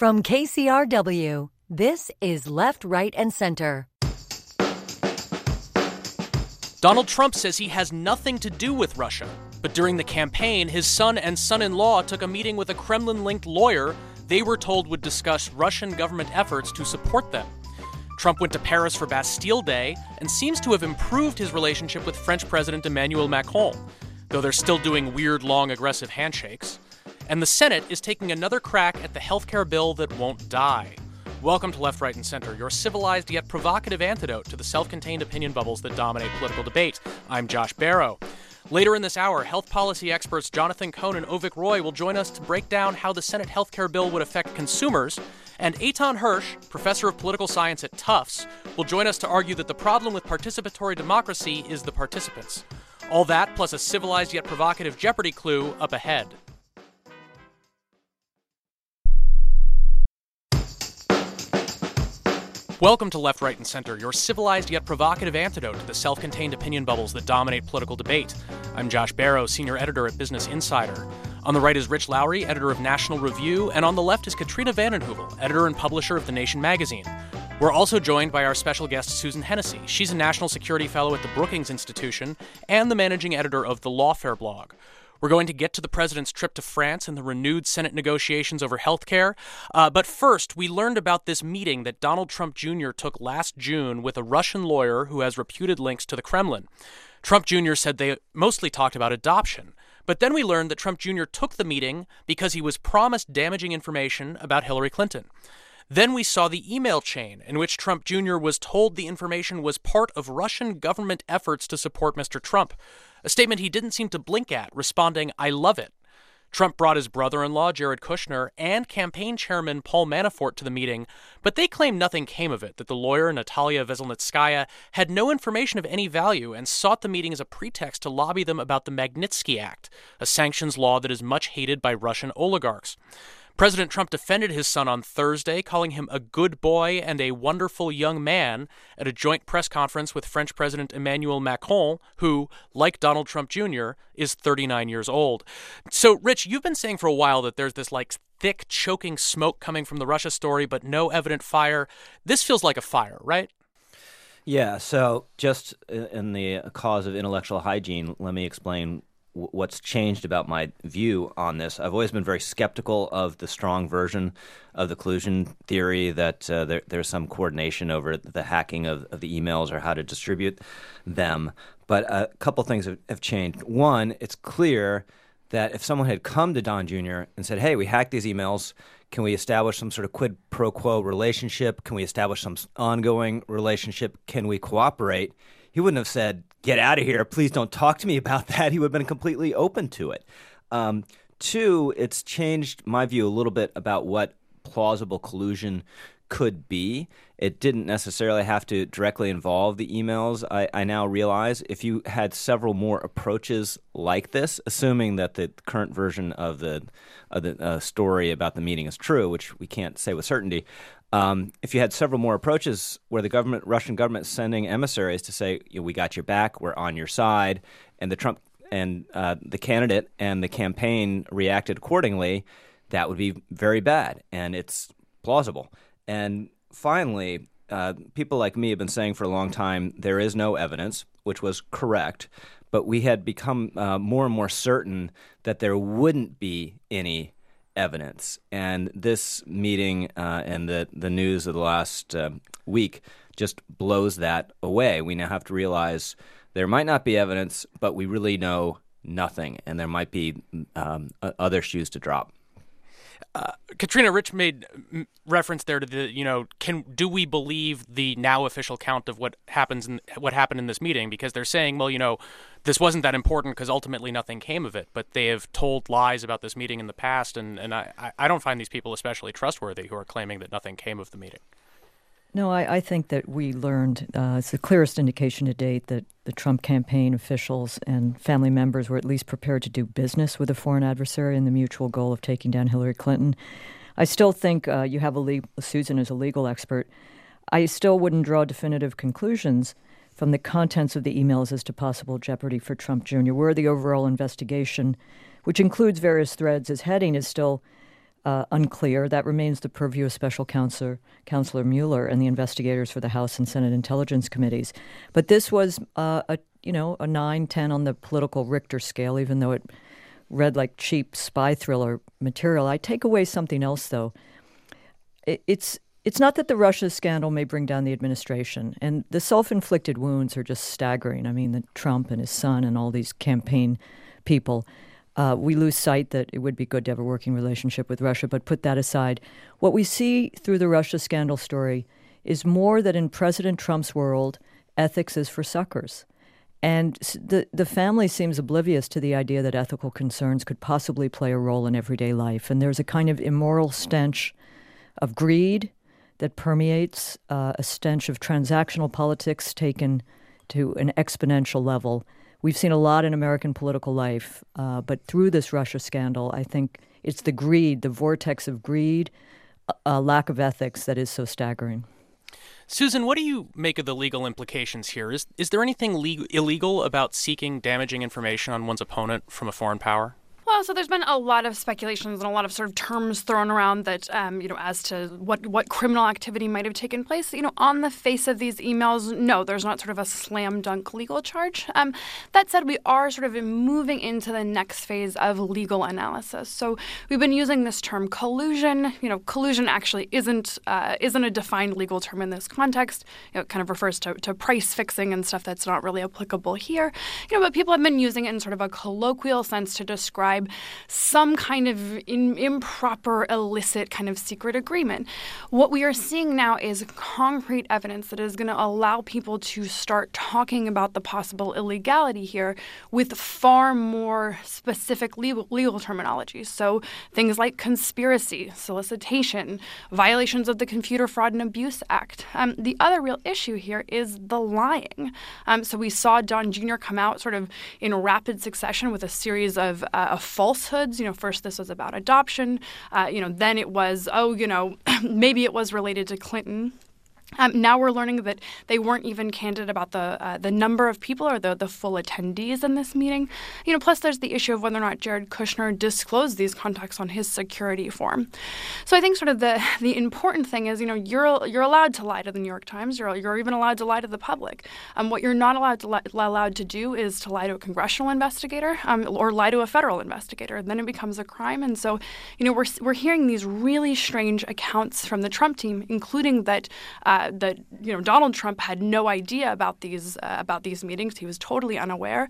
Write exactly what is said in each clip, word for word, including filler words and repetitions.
From K C R W, this is Left, Right, and Center. Donald Trump says he has nothing to do with Russia. But during the campaign, his son and son-in-law took a meeting with a Kremlin-linked lawyer they were told would discuss Russian government efforts to support them. Trump went to Paris for Bastille Day and seems to have improved his relationship with French President Emmanuel Macron, though they're still doing weird, long, aggressive handshakes. And the Senate is taking another crack at the healthcare bill that won't die. Welcome to Left, Right, and Center, your civilized yet provocative antidote to the self-contained opinion bubbles that dominate political debate. I'm Josh Barrow. Later in this hour, health policy experts Jonathan Cohn and Avik Roy will join us to break down how the Senate healthcare bill would affect consumers. And Eitan Hersh, professor of political science at Tufts, will join us to argue that the problem with participatory democracy is the participants. All that, plus a civilized yet provocative Jeopardy clue up ahead. Welcome to Left, Right, and Center, your civilized yet provocative antidote to the self-contained opinion bubbles that dominate political debate. I'm Josh Barrow, senior editor at Business Insider. On the right is Rich Lowry, editor of National Review, and on the left is Katrina vanden Heuvel, editor and publisher of The Nation magazine. We're also joined by our special guest, Susan Hennessy. She's a national security fellow at the Brookings Institution and the managing editor of the Lawfare blog. We're going to get to the president's trip to France and the renewed Senate negotiations over health care. Uh, but first, we learned about this meeting that Donald Trump Junior took last June with a Russian lawyer who has reputed links to the Kremlin. Trump Junior said they mostly talked about adoption. But then we learned that Trump Junior took the meeting because he was promised damaging information about Hillary Clinton. Then we saw the email chain in which Trump Junior was told the information was part of Russian government efforts to support Mister Trump, a statement he didn't seem to blink at, responding, "I love it." Trump brought his brother-in-law, Jared Kushner, and campaign chairman Paul Manafort to the meeting, but they claimed nothing came of it, that the lawyer, Natalia Veselnitskaya, had no information of any value and sought the meeting as a pretext to lobby them about the Magnitsky Act, a sanctions law that is much hated by Russian oligarchs. President Trump defended his son on Thursday, calling him a good boy and a wonderful young man at a joint press conference with French President Emmanuel Macron, who, like Donald Trump Junior, is thirty-nine years old. So, Rich, you've been saying for a while that there's this, like, thick, choking smoke coming from the Russia story, but no evident fire. This feels like a fire, right? Yeah, so just in the cause of intellectual hygiene, let me explain what's changed about my view on this. I've always been very skeptical of the strong version of the collusion theory that uh, there, there's some coordination over the hacking of, of the emails or how to distribute them. But a couple things have, have changed. One, it's clear that if someone had come to Don Junior and said, hey, we hacked these emails, can we establish some sort of quid pro quo relationship? Can we establish some ongoing relationship? Can we cooperate? He wouldn't have said, get out of here, please don't talk to me about that. He would have been completely open to it. Um, two, it's changed my view a little bit about what plausible collusion could be. It didn't necessarily have to directly involve the emails. I, I now realize if you had several more approaches like this, assuming that the current version of the, of the uh, story about the meeting is true, which we can't say with certainty, Um, if you had several more approaches where the government, Russian government, is sending emissaries to say, you know, we got your back, we're on your side, and the Trump and uh, the candidate and the campaign reacted accordingly, that would be very bad, and it's plausible. And finally, uh, people like me have been saying for a long time there is no evidence, which was correct, but we had become uh, more and more certain that there wouldn't be any evidence. And this meeting uh, and the, the news of the last uh, week just blows that away. We now have to realize there might not be evidence, but we really know nothing, and there might be um, other shoes to drop. Uh, Katrina, Rich made reference there to the, you know, can do we believe the now official count of what happens in what happened in this meeting? Because they're saying, well, you know, this wasn't that important because ultimately nothing came of it. But they have told lies about this meeting in the past, and and I I don't find these people especially trustworthy who are claiming that nothing came of the meeting. No, I, I think that we learned, uh, it's the clearest indication to date that the Trump campaign officials and family members were at least prepared to do business with a foreign adversary in the mutual goal of taking down Hillary Clinton. I still think uh, you have a le- Susan is a legal expert. I still wouldn't draw definitive conclusions from the contents of the emails as to possible jeopardy for Trump Junior Where the overall investigation, which includes various threads, is heading is still uh, unclear. That remains the purview of Special Counselor, Counselor Mueller and the investigators for the House and Senate Intelligence Committees. But this was uh, a you know a nine, ten on the political Richter scale, even though it read like cheap spy thriller material. I take away something else, though. It, it's It's not that the Russia scandal may bring down the administration, and the self-inflicted wounds are just staggering. I mean, the Trump and his son and all these campaign people, uh, we lose sight that it would be good to have a working relationship with Russia, but put that aside. What we see through the Russia scandal story is more that in President Trump's world, ethics is for suckers. And the, the family seems oblivious to the idea that ethical concerns could possibly play a role in everyday life. And there's a kind of immoral stench of greed that permeates, uh, a stench of transactional politics taken to an exponential level. We've seen a lot in American political life, uh, but through this Russia scandal, I think it's the greed, the vortex of greed, a lack of ethics that is so staggering. Susan, what do you make of the legal implications here? Is is there anything le- illegal about seeking damaging information on one's opponent from a foreign power? Well, so there's been a lot of speculations and a lot of sort of terms thrown around that, um, you know, as to what, what criminal activity might have taken place. You know, on the face of these emails, no, there's not sort of a slam dunk legal charge. Um, that said, we are sort of moving into the next phase of legal analysis. So we've been using this term collusion. You know, collusion actually isn't uh, isn't a defined legal term in this context. You know, it kind of refers to, to price fixing and stuff that's not really applicable here. You know, but people have been using it in sort of a colloquial sense to describe some kind of in, improper, illicit kind of secret agreement. What we are seeing now is concrete evidence that is going to allow people to start talking about the possible illegality here with far more specific legal, legal terminology. So things like conspiracy, solicitation, violations of the Computer Fraud and Abuse Act. Um, the other real issue here is the lying. Um, so we saw Don Junior come out sort of in rapid succession with a series of uh, falsehoods. You know, first this was about adoption. Uh, you know, then it was, oh, you know, maybe it was related to Clinton. Um, now we're learning that they weren't even candid about the uh, the number of people or the, the full attendees in this meeting. You know, plus there's the issue of whether or not Jared Kushner disclosed these contacts on his security form. So I think sort of the the important thing is, you know, you're you're allowed to lie to the New York Times. You're you're even allowed to lie to the public. Um, what you're not allowed to li- allowed to do is to lie to a congressional investigator um, or lie to a federal investigator. And then it becomes a crime. And so, you know, we're we're hearing these really strange accounts from the Trump team, including that. Uh, that you know Donald Trump had no idea about these uh, about these meetings. He was totally unaware.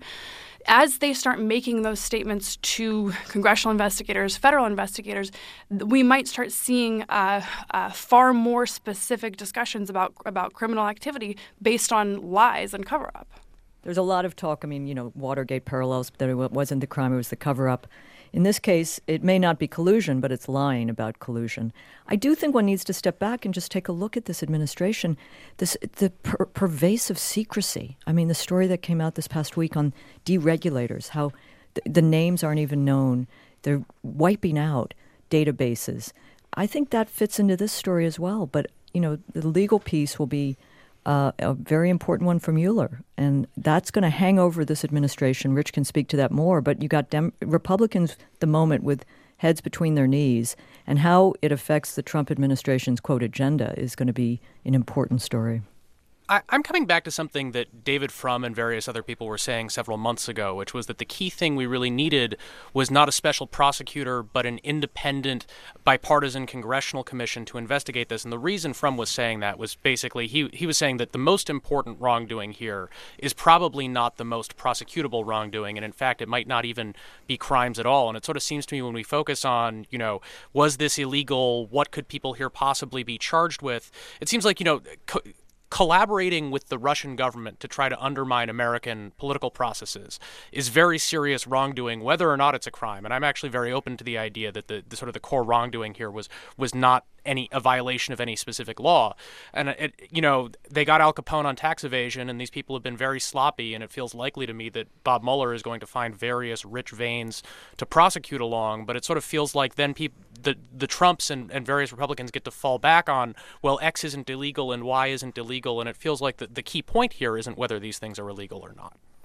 As they start making those statements to congressional investigators, federal investigators, we might start seeing uh, uh, far more specific discussions about about criminal activity based on lies and cover-up. There's a lot of talk. I mean, you know, Watergate parallels, that it wasn't the crime, it was the cover-up. In this case, it may not be collusion, but it's lying about collusion. I do think one needs to step back and just take a look at this administration, this the per- pervasive secrecy. I mean, the story that came out this past week on deregulators, how th- the names aren't even known. They're wiping out databases. I think that fits into this story as well. But, you know, the legal piece will be Uh, a very important one for Mueller. And that's going to hang over this administration. Rich can speak to that more. But you got Dem- Republicans at the moment with heads between their knees. And how it affects the Trump administration's, quote, agenda is going to be an important story. I, I'm coming back to something that David Frum and various other people were saying several months ago, which was that the key thing we really needed was not a special prosecutor, but an independent, bipartisan congressional commission to investigate this. And the reason Frum was saying that was basically he, he was saying that the most important wrongdoing here is probably not the most prosecutable wrongdoing. And in fact, it might not even be crimes at all. And it sort of seems to me when we focus on, you know, was this illegal? What could people here possibly be charged with? It seems like, you know, co- collaborating with the Russian government to try to undermine American political processes is very serious wrongdoing, whether or not it's a crime. And I'm actually very open to the idea that the, the sort of the core wrongdoing here was was not any a violation of any specific law. And, it, you know, they got Al Capone on tax evasion, and these people have been very sloppy, and it feels likely to me that Bob Mueller is going to find various rich veins to prosecute along. But it sort of feels like then people, the, the Trumps and, and various Republicans get to fall back on, well, X isn't illegal and Y isn't illegal, and it feels like the, the key point here isn't whether these things are illegal or not.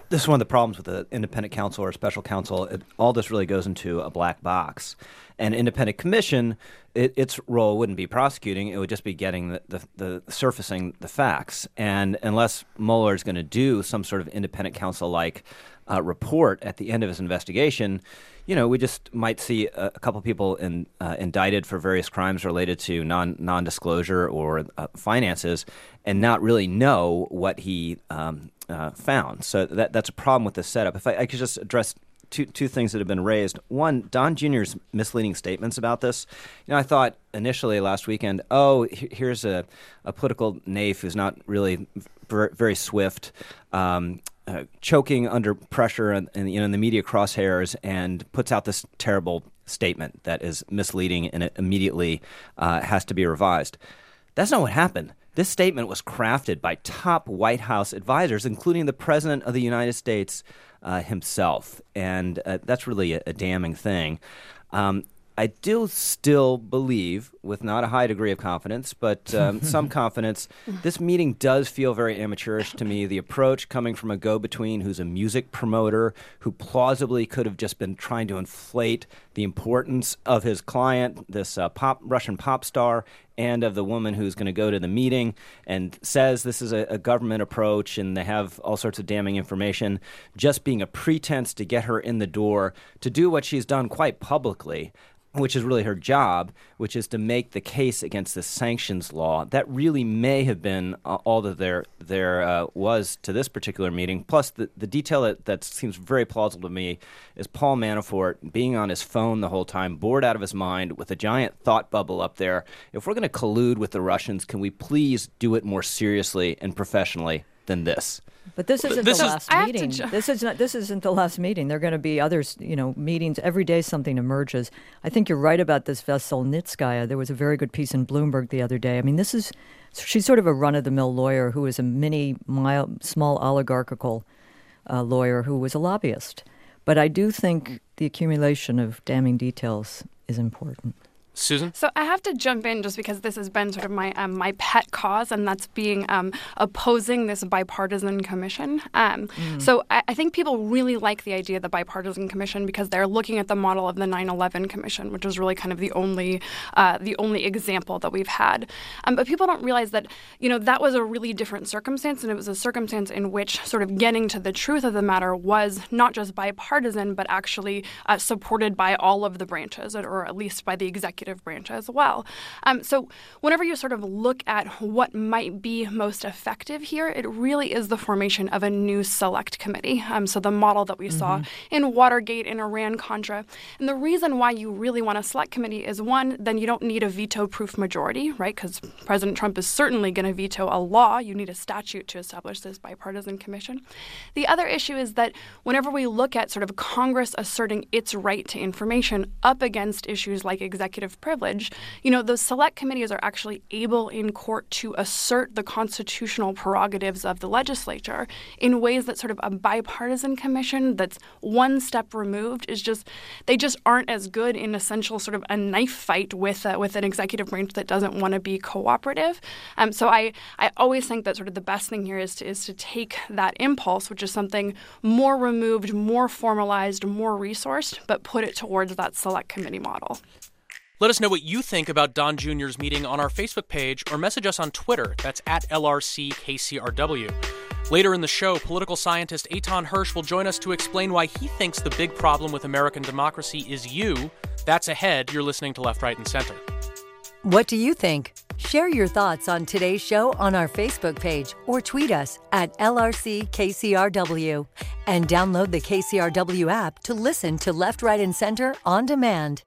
this is one of the problems with the independent counsel or special counsel. It, all this really goes into a black box. An independent commission, it, its role wouldn't be prosecuting. It would just be getting the, the, the surfacing the facts. And unless Mueller is going to do some sort of independent counsel-like uh, report at the end of his investigation, you know, we just might see a, a couple people in, uh, indicted for various crimes related to non, non-disclosure or uh, finances and not really know what he um, uh, found. So that that's a problem with this setup. If I, I could just address Two two things that have been raised. One, Don Junior's misleading statements about this. You know, I thought initially last weekend, oh, here's a, a political naif who's not really very, very swift, um, uh, choking under pressure and, and you know in the media crosshairs, and puts out this terrible statement that is misleading and it immediately uh, has to be revised. That's not what happened. This statement was crafted by top White House advisors, including the President of the United States uh, himself. And uh, that's really a, a damning thing. Um, I do still believe, with not a high degree of confidence, but um, some confidence, this meeting does feel very amateurish to me. The approach coming from a go-between who's a music promoter, who plausibly could have just been trying to inflate the importance of his client, this uh, pop Russian pop star, and of the woman who's going to go to the meeting and says this is a, a government approach and they have all sorts of damning information, just being a pretense to get her in the door to do what she's done quite publicly, which is really her job, which is to make the case against the sanctions law. That really may have been uh, all that there there uh, was to this particular meeting. Plus, the, the detail that, that seems very plausible to me is Paul Manafort being on his phone the whole time, bored out of his mind, with a giant thought bubble up there. If we're going to collude with the Russians, can we please do it more seriously and professionally than this? But this isn't this the is, last meeting. Ju- this is not. This isn't the last meeting. There are going to be others. You know, meetings every day. Something emerges. I think you're right about this Veselnitskaya. There was a very good piece in Bloomberg the other day. I mean, this is she's sort of a run-of-the-mill lawyer who is a mini, mild, small oligarchical uh, lawyer who was a lobbyist. But I do think the accumulation of damning details is important. Susan? So I have to jump in just because this has been sort of my um, my pet cause, and that's being um, opposing this bipartisan commission. Um, mm. So I, I think people really like the idea of the bipartisan commission because they're looking at the model of the nine eleven commission, which is really kind of the only uh, the only example that we've had. Um, but people don't realize that, you know, that was a really different circumstance, and it was a circumstance in which sort of getting to the truth of the matter was not just bipartisan, but actually uh, supported by all of the branches, or at least by the executive branch as well. Um, so whenever you sort of look at what might be most effective here, it really is the formation of a new select committee. Um, so the model that we mm-hmm. saw in Watergate, in Iran-Contra. And the reason why you really want a select committee is, one, then you don't need a veto-proof majority, right? Because President Trump is certainly going to veto a law. You need a statute to establish this bipartisan commission. The other issue is that whenever we look at sort of Congress asserting its right to information up against issues like executive privilege, you know, those select committees are actually able in court to assert the constitutional prerogatives of the legislature in ways that sort of a bipartisan commission that's one step removed is just, they just aren't as good in essential sort of a knife fight with uh, with an executive branch that doesn't want to be cooperative. Um, so I, I always think that sort of the best thing here is to, is to take that impulse, which is something more removed, more formalized, more resourced, but put it towards that select committee model. Let us know what you think about Don Junior's meeting on our Facebook page or message us on Twitter. That's at L R C K C R W. Later in the show, political scientist Eitan Hersh will join us to explain why he thinks the big problem with American democracy is you. That's ahead. You're listening to Left, Right, and Center. What do you think? Share your thoughts on today's show on our Facebook page or tweet us at L R C K C R W. And download the K C R W app to listen to Left, Right, and Center on demand.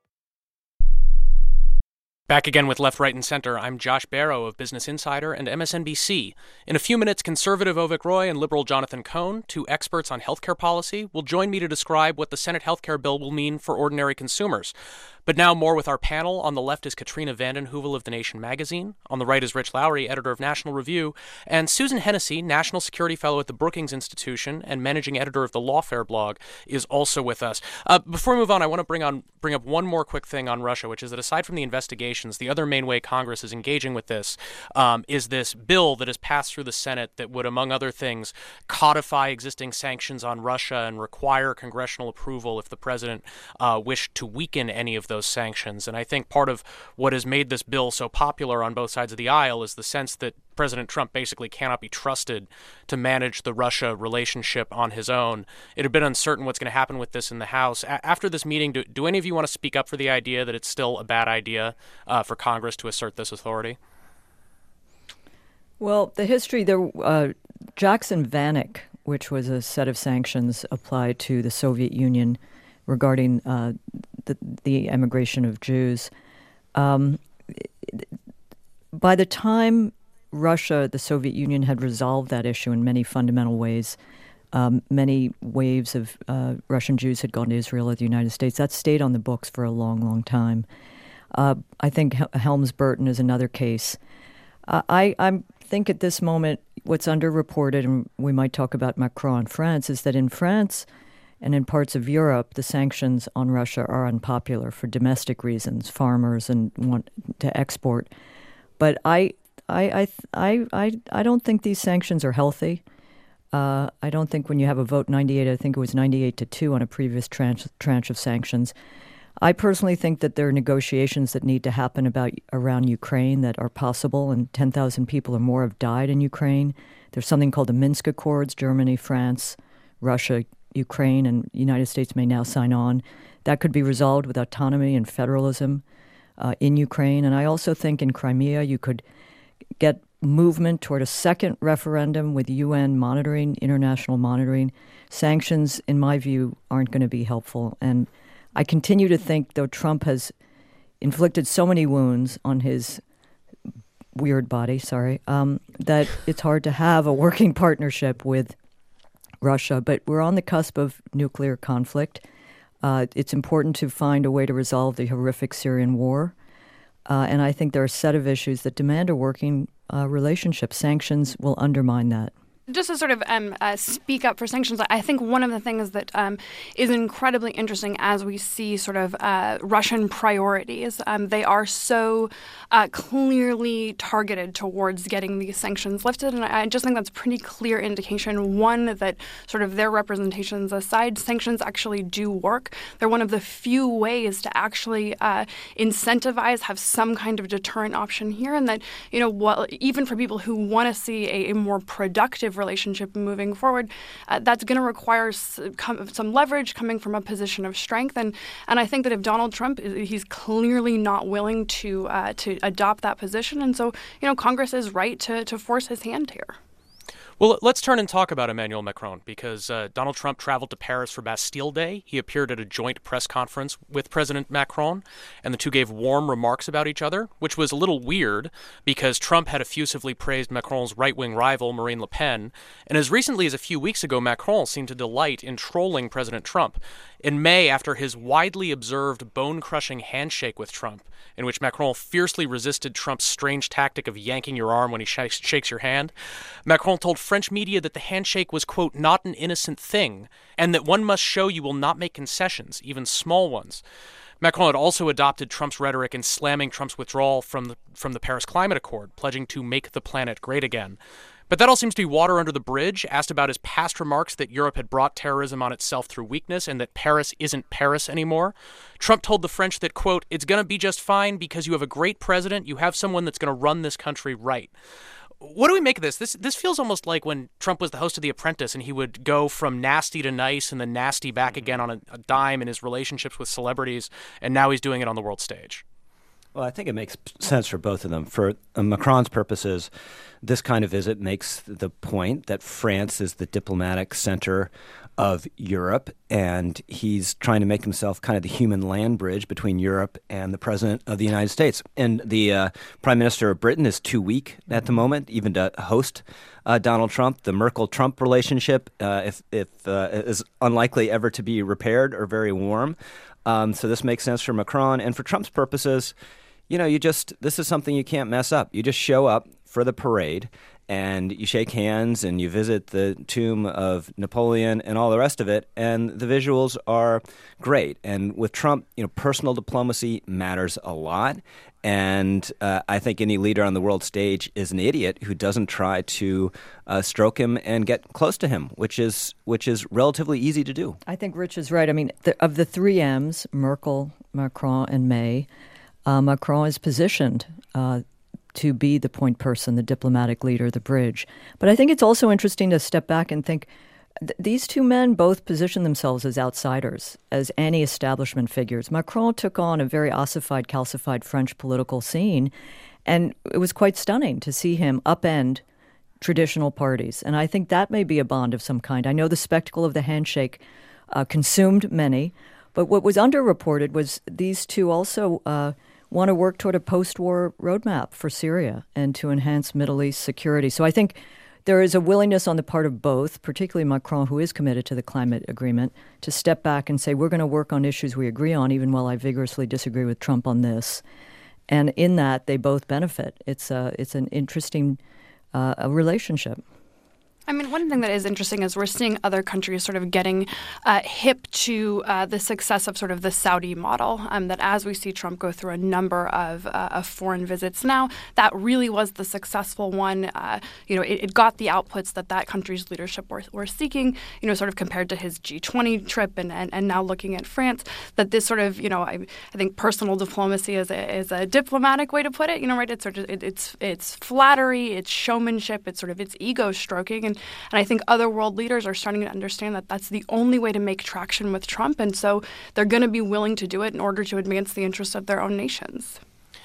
Back again with Left, Right, and Center. I'm Josh Barrow of Business Insider and M S N B C. In a few minutes, conservative Avik Roy and liberal Jonathan Cohn, two experts on healthcare policy, will join me to describe what the Senate healthcare bill will mean for ordinary consumers. But now more with our panel. On the left is Katrina vanden Heuvel of The Nation magazine. On the right is Rich Lowry, editor of National Review. And Susan Hennessy, National Security Fellow at the Brookings Institution and managing editor of the Lawfare blog, is also with us. Uh, before we move on, I want to bring on bring up one more quick thing on Russia, which is that aside from the investigation negotiations, the other main way Congress is engaging with this um, is this bill that has passed through the Senate that would, among other things, codify existing sanctions on Russia and require congressional approval if the president uh, wished to weaken any of those sanctions. And I think part of what has made this bill so popular on both sides of the aisle is the sense that President Trump basically cannot be trusted to manage the Russia relationship on his own. It had been uncertain what's going to happen with this in the House. A- after this meeting, do, do any of you want to speak up for the idea that it's still a bad idea uh, for Congress to assert this authority? Well, the history there, uh, Jackson-Vanik, which was a set of sanctions applied to the Soviet Union regarding uh, the, the emigration of Jews. Um, by the time Russia, the Soviet Union, had resolved that issue in many fundamental ways, um, many waves of uh, Russian Jews had gone to Israel or the United States. That stayed on the books for a long, long time. Uh, I think Hel- Helms-Burton is another case. Uh, I I'm, think at this moment what's underreported, and we might talk about Macron in France, is that in France and in parts of Europe, the sanctions on Russia are unpopular for domestic reasons, farmers and want to export. But I I, I, I, I don't think these sanctions are healthy. Uh, I don't think when you have a vote ninety-eight, I think it was ninety-eight to two on a previous tranche, tranche of sanctions. I personally think that there are negotiations that need to happen about around Ukraine that are possible, and ten thousand people or more have died in Ukraine. There's something called the Minsk Accords. Germany, France, Russia, Ukraine, and the United States may now sign on. That could be resolved with autonomy and federalism uh, in Ukraine. And I also think in Crimea you could get movement toward a second referendum with U N monitoring, international monitoring. Sanctions, in my view, aren't going to be helpful. And I continue to think, though Trump has inflicted so many wounds on his weird body, sorry, um, that it's hard to have a working partnership with Russia. But we're on the cusp of nuclear conflict. Uh, it's important to find a way to resolve the horrific Syrian war. Uh, and I think there are a set of issues that demand a working uh, relationship. Sanctions will undermine that. Just to sort of um, uh, speak up for sanctions, I think one of the things that um, is incredibly interesting as we see sort of uh, Russian priorities, um, they are so uh, clearly targeted towards getting these sanctions lifted. And I just think that's a pretty clear indication, one, that sort of their representations aside, sanctions actually do work. They're one of the few ways to actually uh, incentivize, have some kind of deterrent option here. And that, you know, well, even for people who want to see a, a more productive relationship moving forward, uh, that's going to require s- com- some leverage coming from a position of strength. And and I think that if Donald Trump, he's clearly not willing to uh, to adopt that position. And so, you know, Congress is right to, to force his hand here. Well, let's turn and talk about Emmanuel Macron, because uh, Donald Trump traveled to Paris for Bastille Day. He appeared at a joint press conference with President Macron, and the two gave warm remarks about each other, which was a little weird because Trump had effusively praised Macron's right-wing rival, Marine Le Pen. And as recently as a few weeks ago, Macron seemed to delight in trolling President Trump. In May, after his widely observed bone-crushing handshake with Trump, in which Macron fiercely resisted Trump's strange tactic of yanking your arm when he sh- shakes your hand, Macron told French media that the handshake was, quote, not an innocent thing, and that one must show you will not make concessions, even small ones. Macron had also adopted Trump's rhetoric in slamming Trump's withdrawal from the, from the Paris Climate Accord, pledging to make the planet great again. But that all seems to be water under the bridge. Asked about his past remarks that Europe had brought terrorism on itself through weakness and that Paris isn't Paris anymore, Trump told the French that, quote, it's going to be just fine because you have a great president, you have someone that's going to run this country right. What do we make of this? This this feels almost like when Trump was the host of The Apprentice and he would go from nasty to nice and then nasty back again on a, a dime in his relationships with celebrities, and now he's doing it on the world stage. Well, I think it makes sense for both of them. For uh, Macron's purposes, this kind of visit makes the point that France is the diplomatic center of Europe, and he's trying to make himself kind of the human land bridge between Europe and the President of the United States. And the uh, Prime Minister of Britain is too weak at the moment, even to host uh, Donald Trump. The Merkel-Trump relationship, uh, if, if uh, is unlikely ever to be repaired or very warm. Um, so this makes sense for Macron. And for Trump's purposes, you know, you just, this is something you can't mess up. You just show up for the parade, and you shake hands and you visit the tomb of Napoleon and all the rest of it, and the visuals are great. And with Trump, you know, personal diplomacy matters a lot. And uh, I think any leader on the world stage is an idiot who doesn't try to uh, stroke him and get close to him, which is which is relatively easy to do. I think Rich is right. I mean, the, of the three M's, Merkel, Macron, and May, uh, Macron is positioned uh, to be the point person, the diplomatic leader, the bridge. But I think it's also interesting to step back and think th- these two men both position themselves as outsiders, as anti-establishment figures. Macron took on a very ossified, calcified French political scene, and it was quite stunning to see him upend traditional parties. And I think that may be a bond of some kind. I know the spectacle of the handshake uh, consumed many, but what was underreported was these two also uh, want to work toward a post-war roadmap for Syria and to enhance Middle East security. So I think there is a willingness on the part of both, particularly Macron, who is committed to the climate agreement, to step back and say, we're going to work on issues we agree on, even while I vigorously disagree with Trump on this. And in that, they both benefit. It's, a, it's an interesting uh, a relationship. I mean, one thing that is interesting is we're seeing other countries sort of getting uh, hip to uh, the success of sort of the Saudi model, um, that as we see Trump go through a number of, uh, of foreign visits now, that really was the successful one. Uh, you know, it, it got the outputs that that country's leadership were, were seeking, you know, sort of compared to his G twenty trip and, and, and now looking at France, that this sort of, you know, I, I think personal diplomacy is a, is a diplomatic way to put it, you know, right? It's sort of, it, it's, it's flattery, it's showmanship, it's sort of, it's ego stroking. And And I think other world leaders are starting to understand that that's the only way to make traction with Trump. And so they're going to be willing to do it in order to advance the interests of their own nations.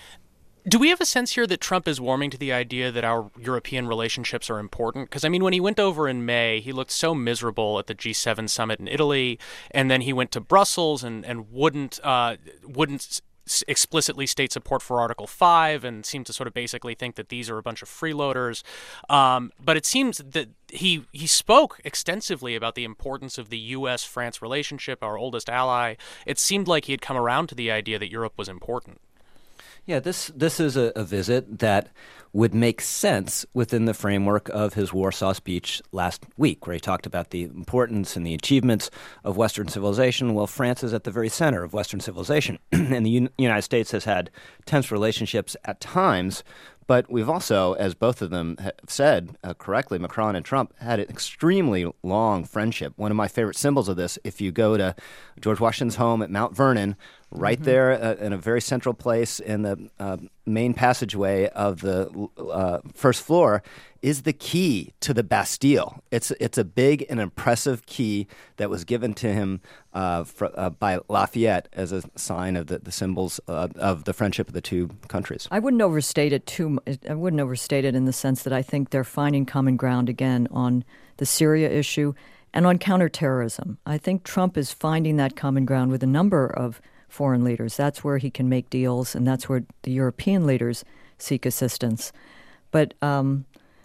Do we have a sense here that Trump is warming to the idea that our European relationships are important? Because, I mean, when he went over in May, he looked so miserable at the G seven summit in Italy. And then he went to Brussels and, and wouldn't uh, wouldn't explicitly state support for Article five and seemed to sort of basically think that these are a bunch of freeloaders. Um, but it seems that he he spoke extensively about the importance of the U S France relationship, our oldest ally. It seemed like he had come around to the idea that Europe was important. Yeah, this this is a, a visit that would make sense within the framework of his Warsaw speech last week, where he talked about the importance and the achievements of Western civilization. Well, France is at the very center of Western civilization, and the Un- United States has had tense relationships at times. But we've also, as both of them have said uh, correctly, Macron and Trump had an extremely long friendship. One of my favorite symbols of this, if you go to George Washington's home at Mount Vernon, right mm-hmm. there uh, in a very central place in the uh, main passageway of the uh, first floor, is the key to the Bastille. It's it's a big and impressive key that was given to him uh, for, uh, by Lafayette as a sign of the, the symbols uh, of the friendship of the two countries. I wouldn't overstate it too. I wouldn't overstate it in the sense that I think they're finding common ground again on the Syria issue and on counterterrorism. I think Trump is finding that common ground with a number of foreign leaders. That's where he can make deals, and that's where the European leaders seek assistance. But um,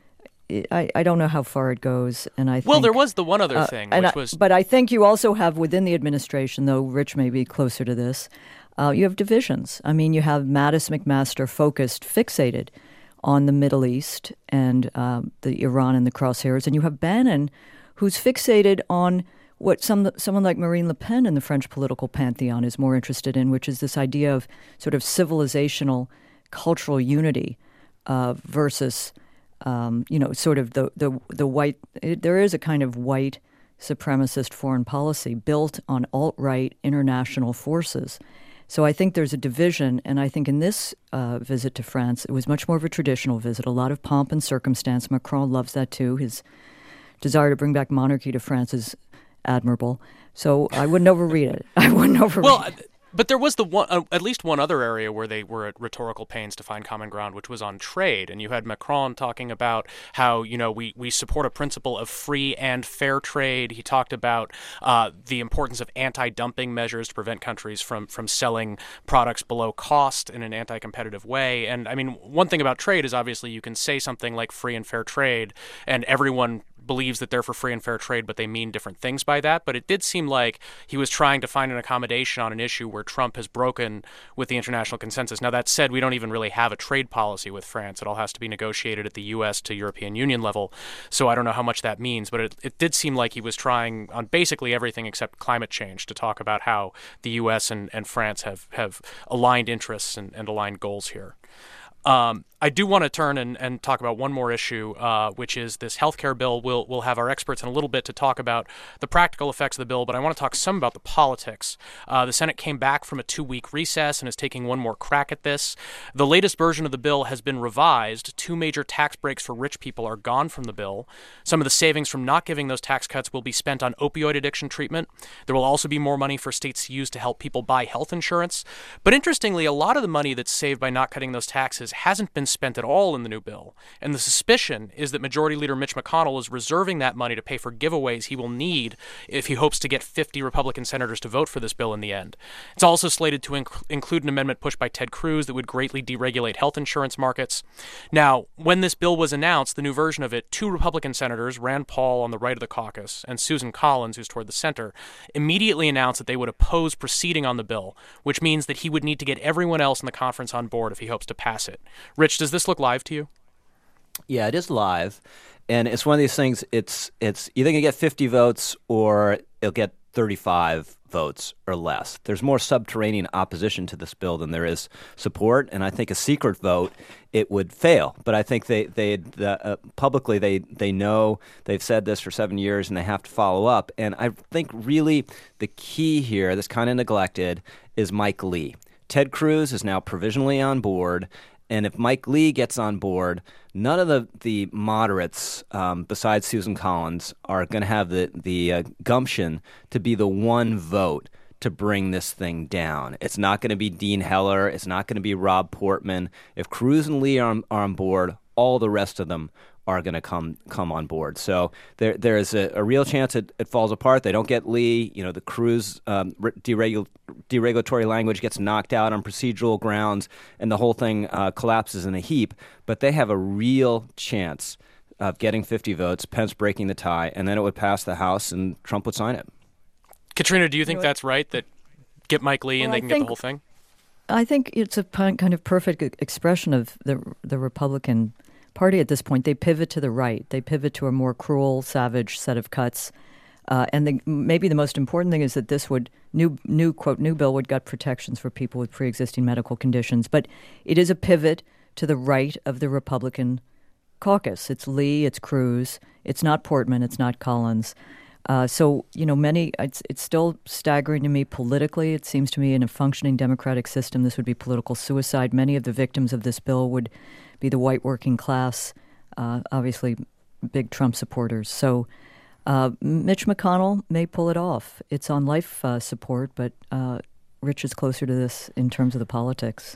I, I don't know how far it goes. And I think, well, there was the one other uh, thing, which I, was. But I think you also have within the administration, though Rich may be closer to this, uh, you have divisions. I mean, you have Mattis McMaster focused, fixated on the Middle East and um, the Iran and the crosshairs, and you have Bannon, who's fixated on what some someone like Marine Le Pen in the French political pantheon is more interested in, which is this idea of sort of civilizational, cultural unity uh, versus, um, you know, sort of the the the white. It, there is a kind of white supremacist foreign policy built on alt-right international forces. So I think there's a division, and I think in this uh, visit to France, it was much more of a traditional visit, a lot of pomp and circumstance. Macron loves that too. His desire to bring back monarchy to France is admirable. So I wouldn't overread it. I wouldn't overread well, it. But there was the one, uh, at least one other area where they were at rhetorical pains to find common ground, which was on trade. And you had Macron talking about how, you know, we, we support a principle of free and fair trade. He talked about uh, the importance of anti-dumping measures to prevent countries from, from selling products below cost in an anti-competitive way. And I mean, one thing about trade is obviously you can say something like free and fair trade, and everyone believes that they're for free and fair trade, but they mean different things by that. But it did seem like he was trying to find an accommodation on an issue where Trump has broken with the international consensus. Now, that said, we don't even really have a trade policy with France. It all has to be negotiated at the U S to European Union level. So I don't know how much that means, but it, it did seem like he was trying on basically everything except climate change to talk about how the U S and, and France have, have aligned interests and, and aligned goals here. Um, I do want to turn and, and talk about one more issue, uh, which is this healthcare bill. We'll we'll have our experts in a little bit to talk about the practical effects of the bill, but I want to talk some about the politics. Uh, the Senate came back from a two-week recess and is taking one more crack at this. The latest version of the bill has been revised. Two major tax breaks for rich people are gone from the bill. Some of the savings from not giving those tax cuts will be spent on opioid addiction treatment. There will also be more money for states to use to help people buy health insurance. But interestingly, a lot of the money that's saved by not cutting those taxes hasn't been spent at all in the new bill. And the suspicion is that Majority Leader Mitch McConnell is reserving that money to pay for giveaways he will need if he hopes to get fifty Republican senators to vote for this bill in the end. It's also slated to inc- include an amendment pushed by Ted Cruz that would greatly deregulate health insurance markets. Now, when this bill was announced, the new version of it, two Republican senators, Rand Paul on the right of the caucus and Susan Collins, who's toward the center, immediately announced that they would oppose proceeding on the bill, which means that he would need to get everyone else in the conference on board if he hopes to pass it. Rich, does this look live to you? Yeah, it is live, and it's one of these things. It's it's either going to get fifty votes or it'll get thirty-five votes or less. There's more subterranean opposition to this bill than there is support, and I think a secret vote it would fail. But I think they they the, uh, publicly they they know they've said this for seven years and they have to follow up. And I think really the key here, that's kind of neglected, is Mike Lee. Ted Cruz is now provisionally on board. And if Mike Lee gets on board, none of the, the moderates, um, besides Susan Collins, are going to have the, the uh, gumption to be the one vote to bring this thing down. It's not going to be Dean Heller. It's not going to be Rob Portman. If Cruz and Lee are on, are on board, all the rest of them are going to come come on board. So there there is a, a real chance it, it falls apart. They don't get Lee. You know, the Cruz um, deregul- deregulatory language gets knocked out on procedural grounds, and the whole thing uh, collapses in a heap. But they have a real chance of getting fifty votes, Pence breaking the tie, and then it would pass the House, and Trump would sign it. Katrina, do you think that's right, that get Mike Lee and well, they can think, get the whole thing? I think it's a kind of perfect expression of the the Republican Party at this point. They pivot to the right. They pivot to a more cruel, savage set of cuts. Uh, and the, maybe the most important thing is that this would, new, new quote, new bill would gut protections for people with pre-existing medical conditions. But it is a pivot to the right of the Republican caucus. It's Lee, it's Cruz, it's not Portman, it's not Collins. Uh, so, you know, many, it's, it's still staggering to me politically. It seems to me in a functioning democratic system, this would be political suicide. Many of the victims of this bill would be the white working class, uh, obviously big Trump supporters. So uh, Mitch McConnell may pull it off. It's on life uh, support, but uh, Rich is closer to this in terms of the politics.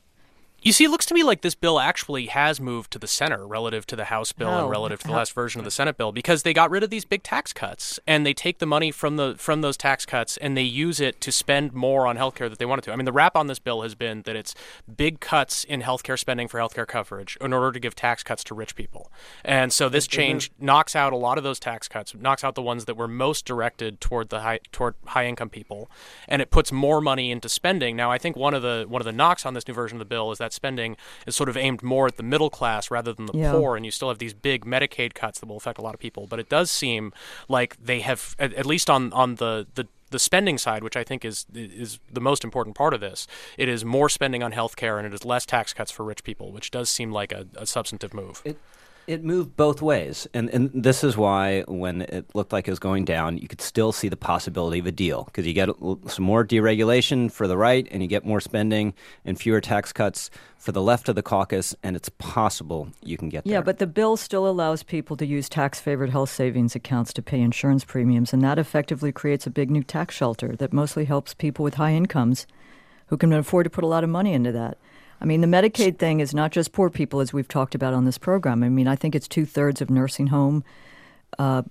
You see, it looks to me like this bill actually has moved to the center relative to the House bill How? and relative to the How? last version of the Senate bill, because they got rid of these big tax cuts and they take the money from the from those tax cuts and they use it to spend more on healthcare that they wanted to. I mean, the rap on this bill has been that it's big cuts in healthcare spending for healthcare coverage in order to give tax cuts to rich people. And so this change knocks out a lot of those tax cuts, knocks out the ones that were most directed toward the high toward high income people, and it puts more money into spending. Now, I think one of the one of the knocks on this new version of the bill is that spending is sort of aimed more at the middle class rather than the yeah. poor, and you still have these big Medicaid cuts that will affect a lot of people. But it does seem like they have, at, at least on, on the, the, the spending side, which I think is is the most important part of this, it is more spending on healthcare and it is less tax cuts for rich people, which does seem like a, a substantive move. It- It moved both ways, and and this is why when it looked like it was going down, you could still see the possibility of a deal, because you get some more deregulation for the right and you get more spending and fewer tax cuts for the left of the caucus, and it's possible you can get there. Yeah, but the bill still allows people to use tax-favored health savings accounts to pay insurance premiums, and that effectively creates a big new tax shelter that mostly helps people with high incomes who can afford to put a lot of money into that. I mean, the Medicaid thing is not just poor people, as we've talked about on this program. I mean, I think it's two-thirds of nursing home uh,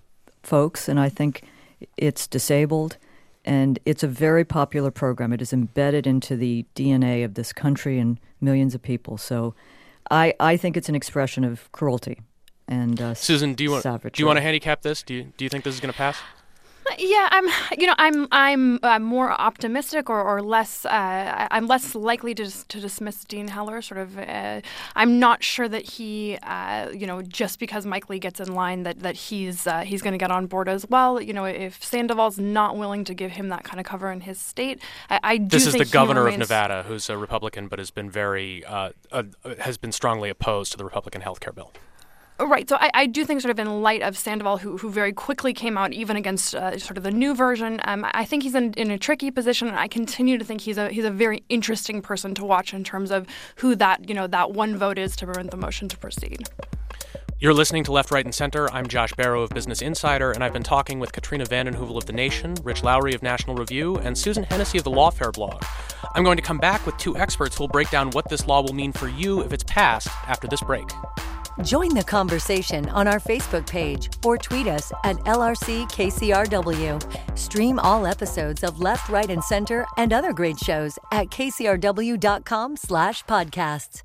folks, and I think it's disabled. And it's a very popular program. It is embedded into the D N A of this country and millions of people. So I, I think it's an expression of cruelty. and uh, Susan, do you want savagery. do you want to handicap this? Do you do you think this is going to pass? Yeah, I'm. You know, I'm. I'm uh, more optimistic, or, or less. Uh, I'm less likely to to dismiss Dean Heller. Sort of. Uh, I'm not sure that he. Uh, you know, just because Mike Lee gets in line, that that he's uh, he's going to get on board as well. You know, if Sandoval's not willing to give him that kind of cover in his state, I, I do. This think is the governor remains... of Nevada, who's a Republican, but has been very uh, uh, has been strongly opposed to the Republican health care bill. Right. So I, I do think sort of in light of Sandoval, who who very quickly came out even against uh, sort of the new version, um, I think he's in, in a tricky position. And I continue to think he's a he's a very interesting person to watch in terms of who that, you know, that one vote is to prevent the motion to proceed. You're listening to Left, Right, and Center. I'm Josh Barro of Business Insider, and I've been talking with Katrina vanden Heuvel of The Nation, Rich Lowry of National Review, and Susan Hennessy of the Lawfare blog. I'm going to come back with two experts who will break down what this law will mean for you if it's passed after this break. Join the conversation on our Facebook page or tweet us at L R C K C R W. Stream all episodes of Left, Right, and Center and other great shows at kcrw.com slash podcasts.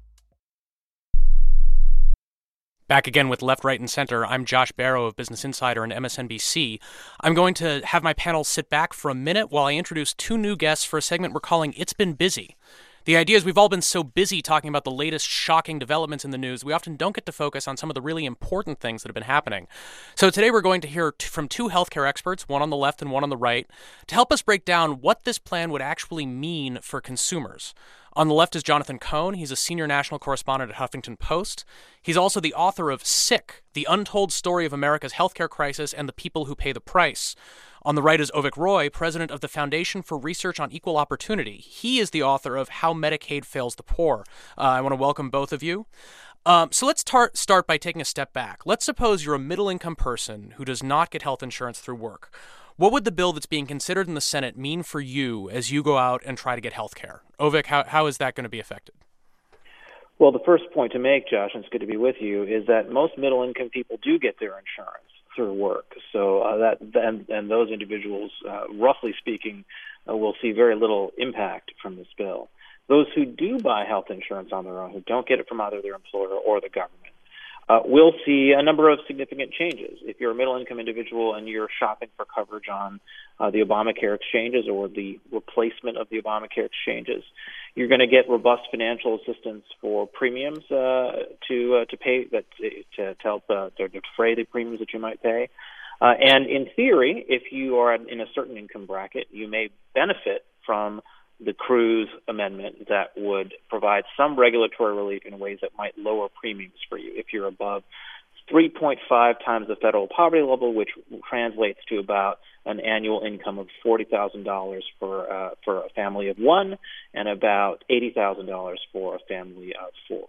Back again with Left, Right, and Center. I'm Josh Barro of Business Insider and M S N B C. I'm going to have my panel sit back for a minute while I introduce two new guests for a segment we're calling It's Been Busy. The idea is we've all been so busy talking about the latest shocking developments in the news, we often don't get to focus on some of the really important things that have been happening. So today we're going to hear t- from two healthcare experts, one on the left and one on the right, to help us break down what this plan would actually mean for consumers. On the left is Jonathan Cohn. He's a senior national correspondent at Huffington Post. He's also the author of Sick, The Untold Story of America's Healthcare Crisis and the People Who Pay the Price. On the right is Avik Roy, president of the Foundation for Research on Equal Opportunity. He is the author of How Medicaid Fails the Poor. Uh, I want to welcome both of you. Um, so let's tar- start by taking a step back. Let's suppose you're a middle-income person who does not get health insurance through work. What would the bill that's being considered in the Senate mean for you as you go out and try to get health care? Avik, how, how is that going to be affected? Well, the first point to make, Josh, and it's good to be with you, is that most middle-income people do get their insurance through work. So uh, that and, and those individuals, uh, roughly speaking, uh, will see very little impact from this bill. Those who do buy health insurance on their own, who don't get it from either their employer or the government, uh, will see a number of significant changes. If you're a middle-income individual and you're shopping for coverage on uh, the Obamacare exchanges or the replacement of the Obamacare exchanges, you're going to get robust financial assistance for premiums uh, to uh, to pay that to, to help uh, to defray the premiums that you might pay. Uh, and in theory, if you are in a certain income bracket, you may benefit from the Cruz amendment that would provide some regulatory relief in ways that might lower premiums for you if you're above three point five times the federal poverty level, which translates to about an annual income of forty thousand dollars for uh, for a family of one and about eighty thousand dollars for a family of four.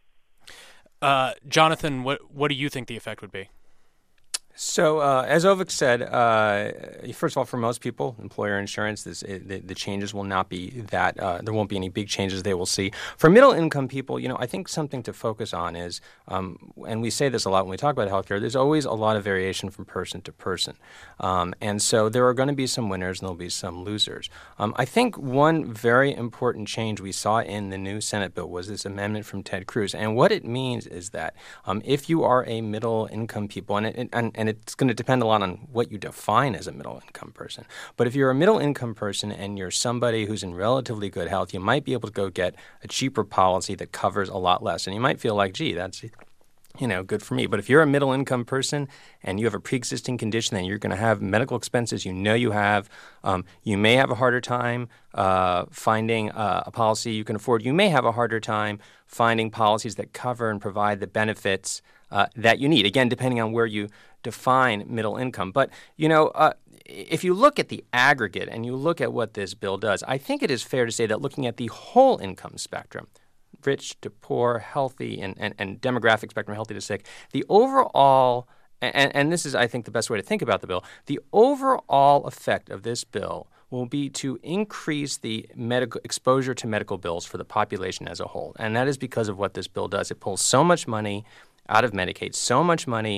Uh, Jonathan, what what do you think the effect would be? So, uh, as Avik said, uh, first of all, for most people, employer insurance, this, it, the, the changes will not be that. Uh, there won't be any big changes they will see. For middle-income people, you know, I think something to focus on is, um, and we say this a lot when we talk about healthcare, there's always a lot of variation from person to person. Um, and so there are going to be some winners and there'll be some losers. Um, I think one very important change we saw in the new Senate bill was this amendment from Ted Cruz. And what it means is that um, if you are a middle-income people, and it, and, and it's going to depend a lot on what you define as a middle-income person. But if you're a middle-income person and you're somebody who's in relatively good health, you might be able to go get a cheaper policy that covers a lot less. And you might feel like, gee, that's, you know, good for me. But if you're a middle-income person and you have a pre-existing condition and you're going to have medical expenses you know you have, um, you may have a harder time uh, finding uh, a policy you can afford. You may have a harder time finding policies that cover and provide the benefits uh, that you need, again, depending on where you define middle income. But, you know, uh, if you look at the aggregate and you look at what this bill does, I think it is fair to say that looking at the whole income spectrum, rich to poor, healthy, and, and, and demographic spectrum, healthy to sick, the overall, and, and this is, I think, the best way to think about the bill, the overall effect of this bill will be to increase the medical exposure to medical bills for the population as a whole. And that is because of what this bill does. It pulls so much money out of Medicaid, so much money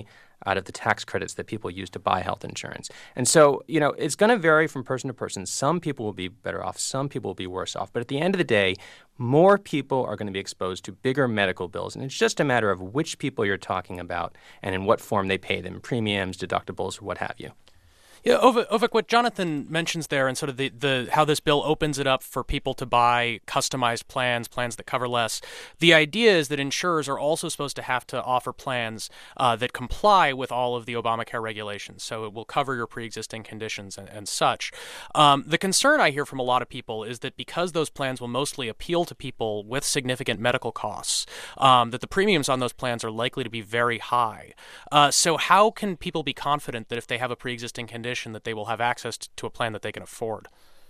out of the tax credits that people use to buy health insurance. And so, you know, it's going to vary from person to person. Some people will be better off. Some people will be worse off. But at the end of the day, more people are going to be exposed to bigger medical bills. And it's just a matter of which people you're talking about and in what form they pay them, premiums, deductibles, or what have you. Yeah, Avik, Avik, what Jonathan mentions there and sort of the, the how this bill opens it up for people to buy customized plans, plans that cover less. The idea is that insurers are also supposed to have to offer plans uh, that comply with all of the Obamacare regulations. So it will cover your pre-existing conditions and, and such. Um, the concern I hear from a lot of people is that because those plans will mostly appeal to people with significant medical costs, um, that the premiums on those plans are likely to be very high. Uh, so how can people be confident that if they have a pre-existing condition, that they will have access to a plan that they can afford?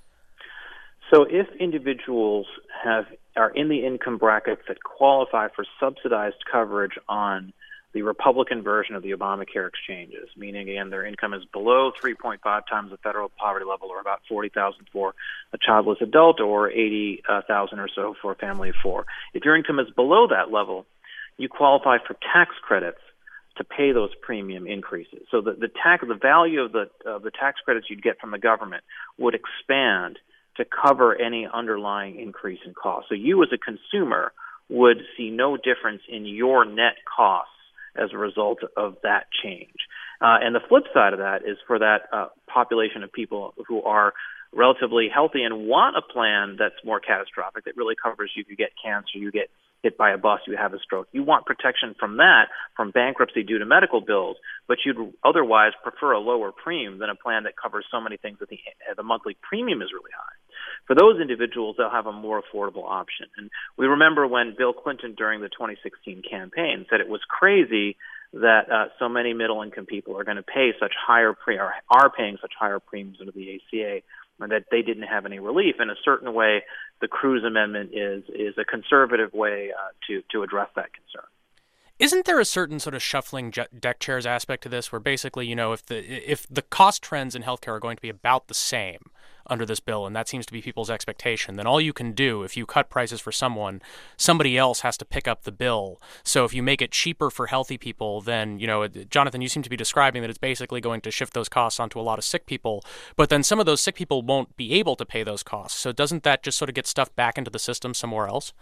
So if individuals have are in the income brackets that qualify for subsidized coverage on the Republican version of the Obamacare exchanges, meaning, again, their income is below three point five times the federal poverty level, or about forty thousand dollars for a childless adult, or eighty thousand dollars or so for a family of four. If your income is below that level, you qualify for tax credits to pay those premium increases. So the, the tax, the value of the of the tax credits you'd get from the government would expand to cover any underlying increase in cost. So you as a consumer would see no difference in your net costs as a result of that change. Uh, and the flip side of that is for that uh, population of people who are relatively healthy and want a plan that's more catastrophic, that really covers you if you get cancer, you get hit by a bus, you have a stroke. You want protection from that, from bankruptcy due to medical bills, but you'd otherwise prefer a lower premium than a plan that covers so many things that the, the monthly premium is really high. For those individuals, they'll have a more affordable option. And we remember when Bill Clinton, during the twenty sixteen campaign, said it was crazy that uh, so many middle-income people are going to pay such higher pre- or are paying such higher premiums under the A C A, and that they didn't have any relief. In a certain way, the Cruz Amendment is is a conservative way uh, to to address that concern. Isn't there a certain sort of shuffling deck chairs aspect to this, where basically, you know, if the if the cost trends in healthcare are going to be about the same under this bill, and that seems to be people's expectation, then all you can do, if you cut prices for someone, somebody else has to pick up the bill. So if you make it cheaper for healthy people, then, you know, Jonathan, you seem to be describing that it's basically going to shift those costs onto a lot of sick people, but then some of those sick people won't be able to pay those costs. So doesn't that just sort of get stuffed back into the system somewhere else?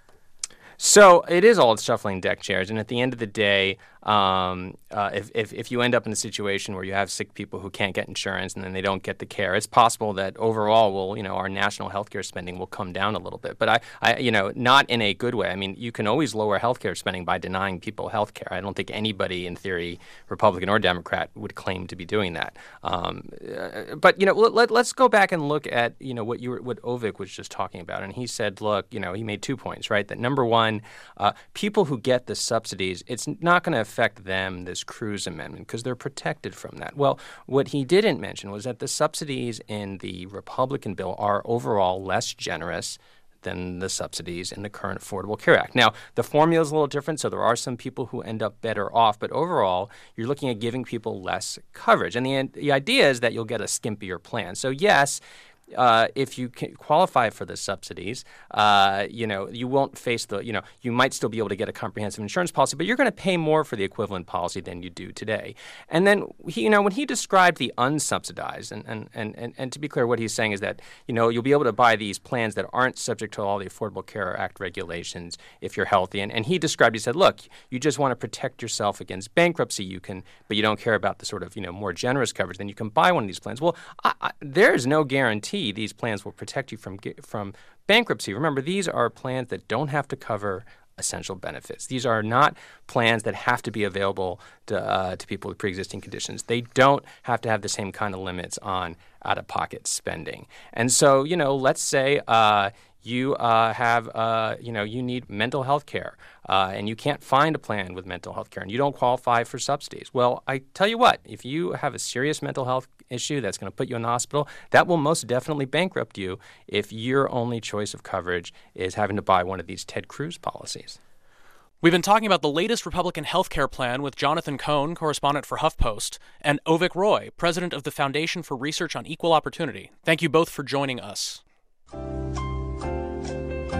So it is all shuffling deck chairs, and at the end of the day, um, uh, if, if if you end up in a situation where you have sick people who can't get insurance and then they don't get the care, it's possible that overall, will you know, our national healthcare spending will come down a little bit. But I, I, you know, not in a good way. I mean, you can always lower healthcare spending by denying people healthcare. I don't think anybody, in theory, Republican or Democrat, would claim to be doing that. Um, uh, but you know, let, let's go back and look at you know what you were, what Avik was just talking about, and he said, look, you know, he made two points, right? That number one, uh, people who get the subsidies, it's not going to affect them, this Cruz Amendment, because they're protected from that. Well, what he didn't mention was that the subsidies in the Republican bill are overall less generous than the subsidies in the current Affordable Care Act. Now, the formula is a little different, so there are some people who end up better off, but overall, you're looking at giving people less coverage. And the, the idea is that you'll get a skimpier plan. So yes, Uh, if you can qualify for the subsidies, uh, you know, you won't face the, you know, you might still be able to get a comprehensive insurance policy, but you're going to pay more for the equivalent policy than you do today. And then, he, you know, when he described the unsubsidized, and, and, and, and to be clear, what he's saying is that, you know, you'll be able to buy these plans that aren't subject to all the Affordable Care Act regulations if you're healthy. And, and he described, he said, look, you just want to protect yourself against bankruptcy, you can, but you don't care about the sort of, you know, more generous coverage, then you can buy one of these plans. Well, I, I, there's no guarantee these plans will protect you from from bankruptcy. Remember, these are plans that don't have to cover essential benefits. These are not plans that have to be available to, uh, to people with pre-existing conditions. They don't have to have the same kind of limits on out-of-pocket spending. And so, you know, let's say uh, you uh, have, uh, you know, you need mental health care, uh, and you can't find a plan with mental health care, and you don't qualify for subsidies. Well, I tell you what, if you have a serious mental health issue that's going to put you in the hospital, that will most definitely bankrupt you if your only choice of coverage is having to buy one of these Ted Cruz policies. We've been talking about the latest Republican health care plan with Jonathan Cohn, correspondent for HuffPost, and Avik Roy, president of the Foundation for Research on Equal Opportunity. Thank you both for joining us.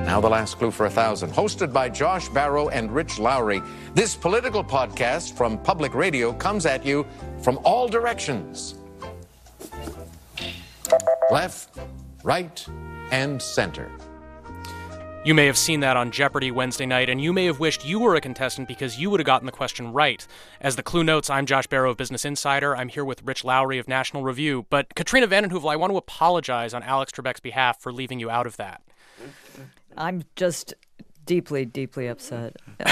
Now the last clue for a thousand. Hosted by Josh Barro and Rich Lowry, this political podcast from Public Radio comes at you from all directions. Left, right, and center. You may have seen that on Jeopardy Wednesday night, and you may have wished you were a contestant because you would have gotten the question right. As the clue notes, I'm Josh Barro of Business Insider. I'm here with Rich Lowry of National Review. But Katrina vanden Heuvel, I want to apologize on Alex Trebek's behalf for leaving you out of that. I'm just deeply, deeply upset.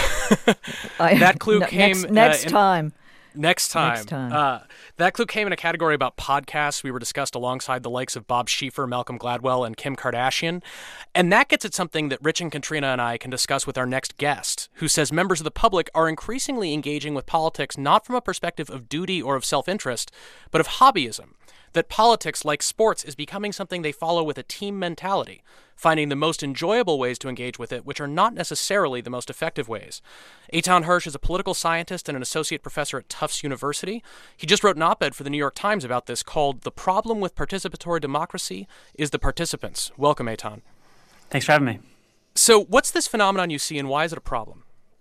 That clue I, came... Next, next uh, in, time. Next time. Next time. Uh, that clue came in a category about podcasts. We were discussed alongside the likes of Bob Schieffer, Malcolm Gladwell, and Kim Kardashian. And that gets at something that Rich and Katrina and I can discuss with our next guest, who says members of the public are increasingly engaging with politics not from a perspective of duty or of self-interest, but of hobbyism. That politics, like sports, is becoming something they follow with a team mentality, finding the most enjoyable ways to engage with it, which are not necessarily the most effective ways. Eitan Hersh is a political scientist and an associate professor at Tufts University. He just wrote an op-ed for the New York Times about this called "The Problem with Participatory Democracy is the Participants." Welcome, Eitan. Thanks for having me. So what's this phenomenon you see, and why is it a problem?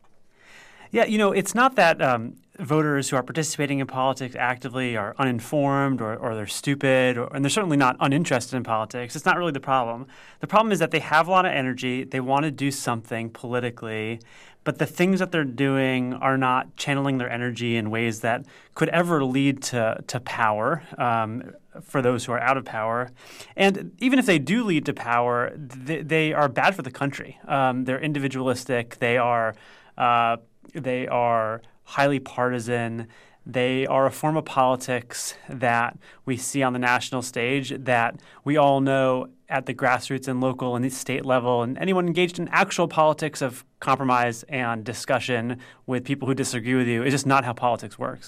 Yeah, you know, it's not that um, voters who are participating in politics actively are uninformed or, or they're stupid, or, and they're certainly not uninterested in politics. It's not really the problem. The problem is that they have a lot of energy. They want to do something politically, but the things that they're doing are not channeling their energy in ways that could ever lead to, to power um, for those who are out of power. And even if they do lead to power, they, they are bad for the country. Um, they're individualistic. They are uh, They are highly partisan. They are a form of politics that we see on the national stage that we all know at the grassroots and local and the state level. And anyone engaged in actual politics of compromise and discussion with people who disagree with you is just not how politics works.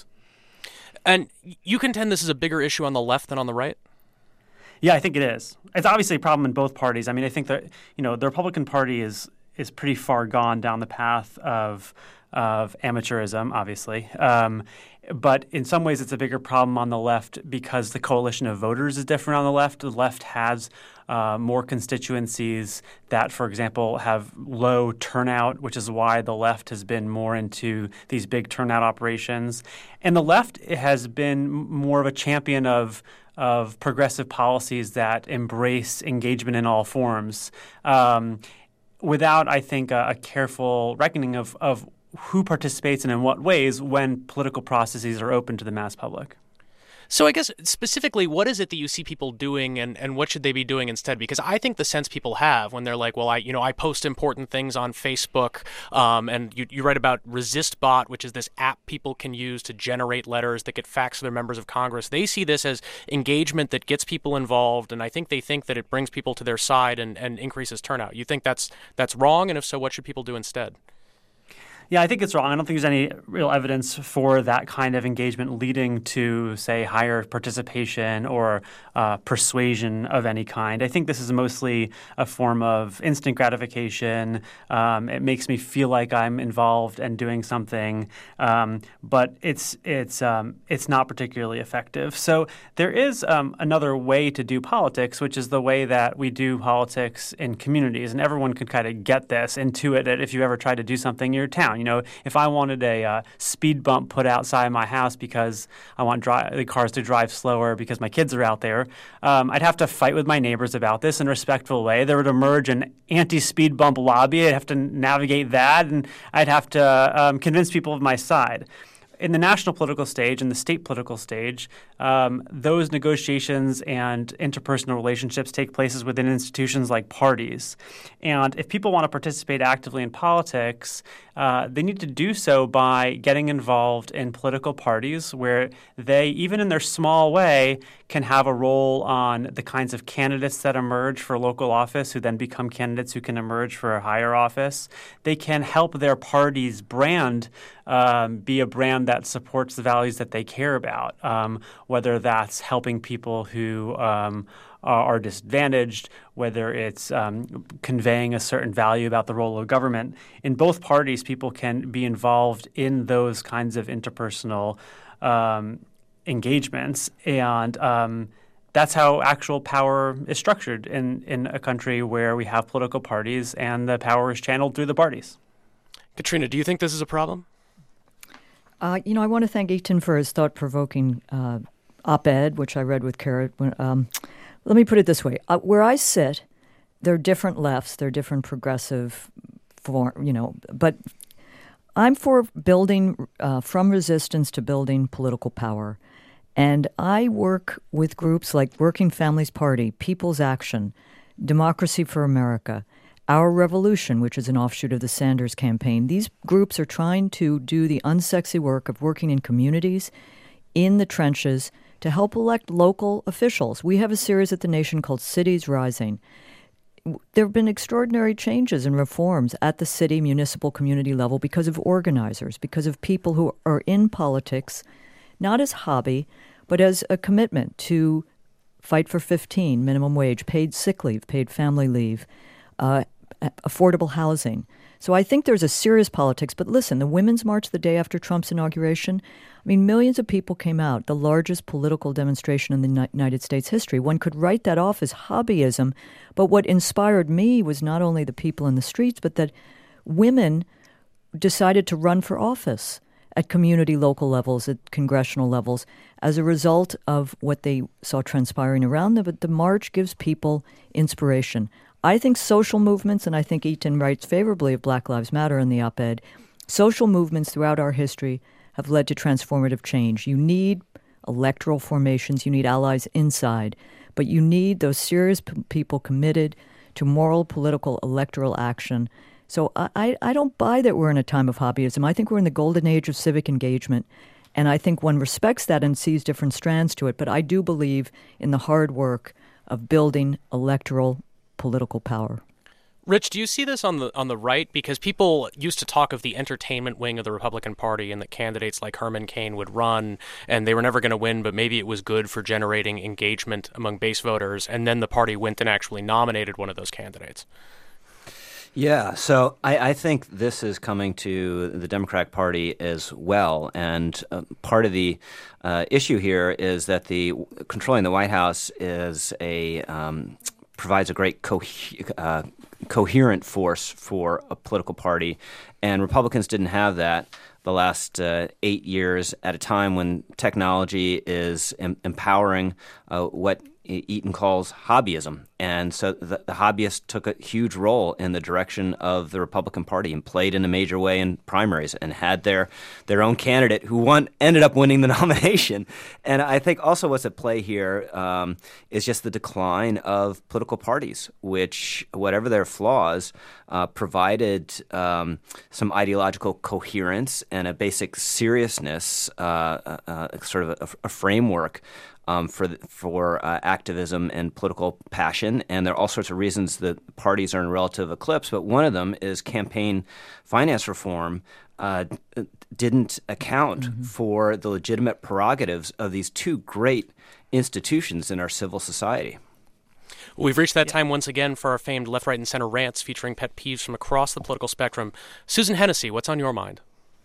And you contend this is a bigger issue on the left than on the right? Yeah, I think it is. It's obviously a problem in both parties. I mean, I think that, you know, the Republican Party is is pretty far gone down the path of of amateurism, obviously. Um, but in some ways, it's a bigger problem on the left because the coalition of voters is different on the left. The left has uh, more constituencies that, for example, have low turnout, which is why the left has been more into these big turnout operations. And the left has been more of a champion of of progressive policies that embrace engagement in all forms um, without, I think, a, a careful reckoning of, of who participates and in what ways when political processes are open to the mass public. So I guess specifically, what is it that you see people doing, and, and what should they be doing instead? Because I think the sense people have when they're like, well, I you know I post important things on Facebook, um, and you, you write about ResistBot, which is this app people can use to generate letters that get faxed to their members of Congress. They see this as engagement that gets people involved, and I think they think that it brings people to their side and, and increases turnout. You think that's that's wrong, and if so, what should people do instead? Yeah, I think it's wrong. I don't think there's any real evidence for that kind of engagement leading to, say, higher participation or uh, persuasion of any kind. I think this is mostly a form of instant gratification. Um, it makes me feel like I'm involved and doing something, um, but it's it's um, it's not particularly effective. So there is um, another way to do politics, which is the way that we do politics in communities, and everyone can kind of get this, intuit it if you ever try to do something in your town. You know, if I wanted a uh, speed bump put outside my house because I want dri- the cars to drive slower because my kids are out there, um, I'd have to fight with my neighbors about this in a respectful way. There would emerge an anti-speed bump lobby. I'd have to navigate that, and I'd have to um, convince people of my side. In the national political stage and the state political stage, um, those negotiations and interpersonal relationships take places within institutions like parties. And if people want to participate actively in politics, uh, they need to do so by getting involved in political parties where they, even in their small way, can have a role on the kinds of candidates that emerge for local office who then become candidates who can emerge for a higher office. They can help their party's brand um, be a brand that supports the values that they care about, um, whether that's helping people who um, are disadvantaged, whether it's um, conveying a certain value about the role of government. In both parties, people can be involved in those kinds of interpersonal um, engagements, and um, that's how actual power is structured in, in a country where we have political parties and the power is channeled through the parties. Katrina, do you think this is a problem? Uh, you know, I want to thank Eitan for his thought-provoking uh, op-ed, which I read with Carrot. Um, let me put it this way. Uh, where I sit, there are different lefts, there are different progressive, form, you know, but I'm for building uh, from resistance to building political power. And I work with groups like Working Families Party, People's Action, Democracy for America, Our Revolution, which is an offshoot of the Sanders campaign. These groups are trying to do the unsexy work of working in communities, in the trenches, to help elect local officials. We have a series at The Nation called Cities Rising. There have been extraordinary changes and reforms at the city, municipal, community level because of organizers, because of people who are in politics, not as hobby, but as a commitment to fight for fifteen, minimum wage, paid sick leave, paid family leave, uh, affordable housing. So I think there's a serious politics. But listen, the Women's March the day after Trump's inauguration, I mean, millions of people came out, the largest political demonstration in the United States history. One could write that off as hobbyism. But what inspired me was not only the people in the streets, but that women decided to run for office at community local levels, at congressional levels, as a result of what they saw transpiring around them. But the march gives people inspiration. I think social movements, and I think Eitan writes favorably of Black Lives Matter in the op-ed, social movements throughout our history have led to transformative change. You need electoral formations, you need allies inside, but you need those serious p- people committed to moral, political, electoral action. So I, I don't buy that we're in a time of hobbyism. I think we're in the golden age of civic engagement, and I think one respects that and sees different strands to it. But I do believe in the hard work of building electoral political power. Rich, do you see this on the on the right? Because people used to talk of the entertainment wing of the Republican Party and that candidates like Herman Cain would run and they were never going to win, but maybe it was good for generating engagement among base voters. And then the party went and actually nominated one of those candidates. Yeah, so I, I think this is coming to the Democratic Party as well, and uh, part of the uh, issue here is that the controlling the White House is a um, provides a great co- uh, coherent force for a political party, and Republicans didn't have that the last uh, eight years at a time when technology is em- empowering uh, what Eitan calls hobbyism. And so the, the hobbyists took a huge role in the direction of the Republican Party and played in a major way in primaries and had their their own candidate who won ended up winning the nomination. And I think also what's at play here um, is just the decline of political parties, which, whatever their flaws, uh, provided um, some ideological coherence and a basic seriousness, uh, uh, sort of a, a framework Um, for for uh, activism and political passion. And there are all sorts of reasons that parties are in relative eclipse, but one of them is campaign finance reform uh, didn't account mm-hmm. for the legitimate prerogatives of these two great institutions in our civil society. We've reached that time once again for our famed Left, Right, and Center rants featuring pet peeves from across the political spectrum. Susan Hennessy, what's on your mind?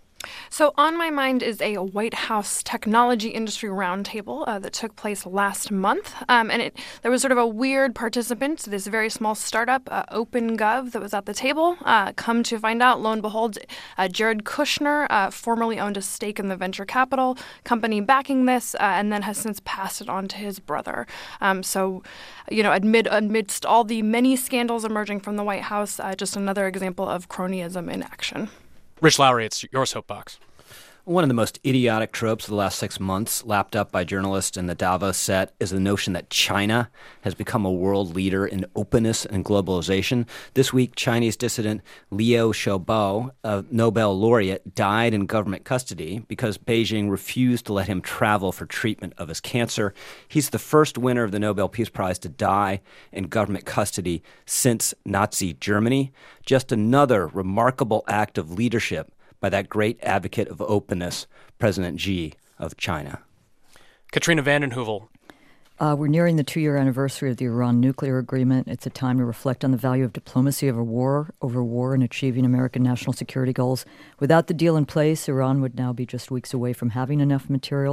So on my mind is a White House technology industry roundtable uh, that took place last month. Um, and it, there was sort of a weird participant, this very small startup, uh, OpenGov, that was at the table. Uh, come to find out, lo and behold, uh, Jared Kushner uh, formerly owned a stake in the venture capital company backing this uh, and then has since passed it on to his brother. Um, so, you know, amid, amidst all the many scandals emerging from the White House, uh, just another example of cronyism in action. Rich Lowry, it's your soapbox. One of the most idiotic tropes of the last six months, lapped up by journalists in the Davos set, is the notion that China has become a world leader in openness and globalization. This week, Chinese dissident Liu Xiaobo, a Nobel laureate, died in government custody because Beijing refused to let him travel for treatment of his cancer. He's the first winner of the Nobel Peace Prize to die in government custody since Nazi Germany. Just another remarkable act of leadership by that great advocate of openness, President Xi of China. Katrina vanden Heuvel. Uh, we're nearing the two-year anniversary of the Iran nuclear agreement. It's a time to reflect on the value of diplomacy over war, over war and achieving American national security goals. Without the deal in place, Iran would now be just weeks away from having enough material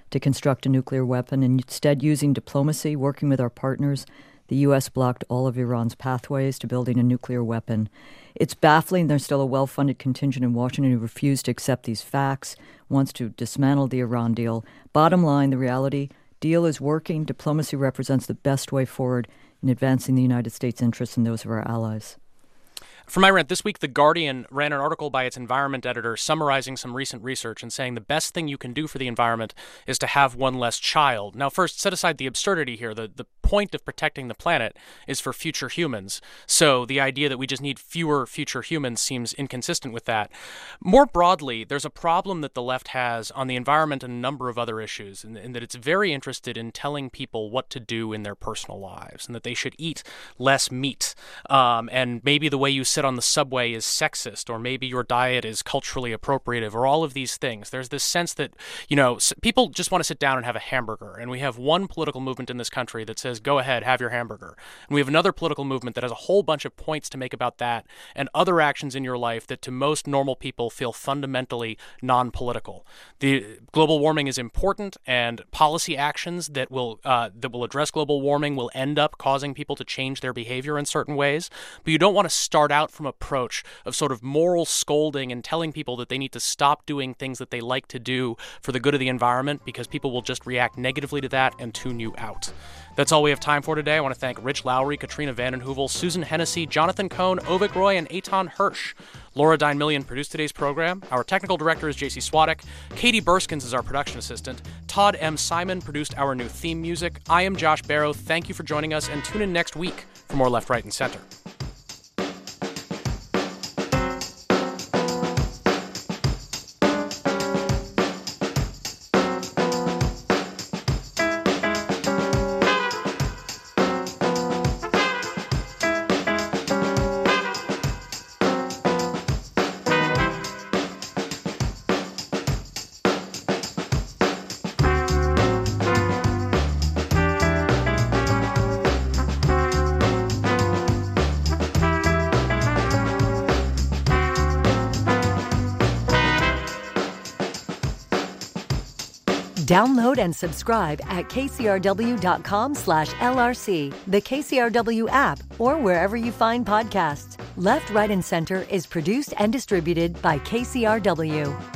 to construct a nuclear weapon, and instead using diplomacy, working with our partners, the U S blocked all of Iran's pathways to building a nuclear weapon. It's baffling there's still a well-funded contingent in Washington who refused to accept these facts, wants to dismantle the Iran deal. Bottom line, the reality, deal is working. Diplomacy represents the best way forward in advancing the United States' interests and those of our allies. For my rant, this week, The Guardian ran an article by its environment editor summarizing some recent research and saying the best thing you can do for the environment is to have one less child. Now, first, set aside the absurdity here. The, the point of protecting the planet is for future humans. So the idea that we just need fewer future humans seems inconsistent with that. More broadly, there's a problem that the left has on the environment and a number of other issues, in, in that it's very interested in telling people what to do in their personal lives and that they should eat less meat. Um, and maybe the way you sit on the subway is sexist, or maybe your diet is culturally appropriative, or all of these things. There's this sense that, you know, people just want to sit down and have a hamburger. And we have one political movement in this country that says, go ahead, have your hamburger. And we have another political movement that has a whole bunch of points to make about that and other actions in your life that to most normal people feel fundamentally non-political. The global warming is important, and policy actions that will uh, that will address global warming will end up causing people to change their behavior in certain ways. But you don't want to start out from approach of sort of moral scolding and telling people that they need to stop doing things that they like to do for the good of the environment, because people will just react negatively to that and tune you out. That's all we have time for today. I want to thank Rich Lowry, Katrina vanden Heuvel, Susan Hennessy, Jonathan Cohn, Ovik Roy, and Eitan Hirsch. Laura Dine-Million produced today's program. Our technical director is J C Swadek. Katie Burskins is our production assistant. Todd M. Simon produced our new theme music. I am Josh Barrow. Thank you for joining us, and tune in next week for more Left, Right, and Center. Download and subscribe at kcrw.com slash LRC, the K C R W app, or wherever you find podcasts. Left, Right, and Center is produced and distributed by K C R W.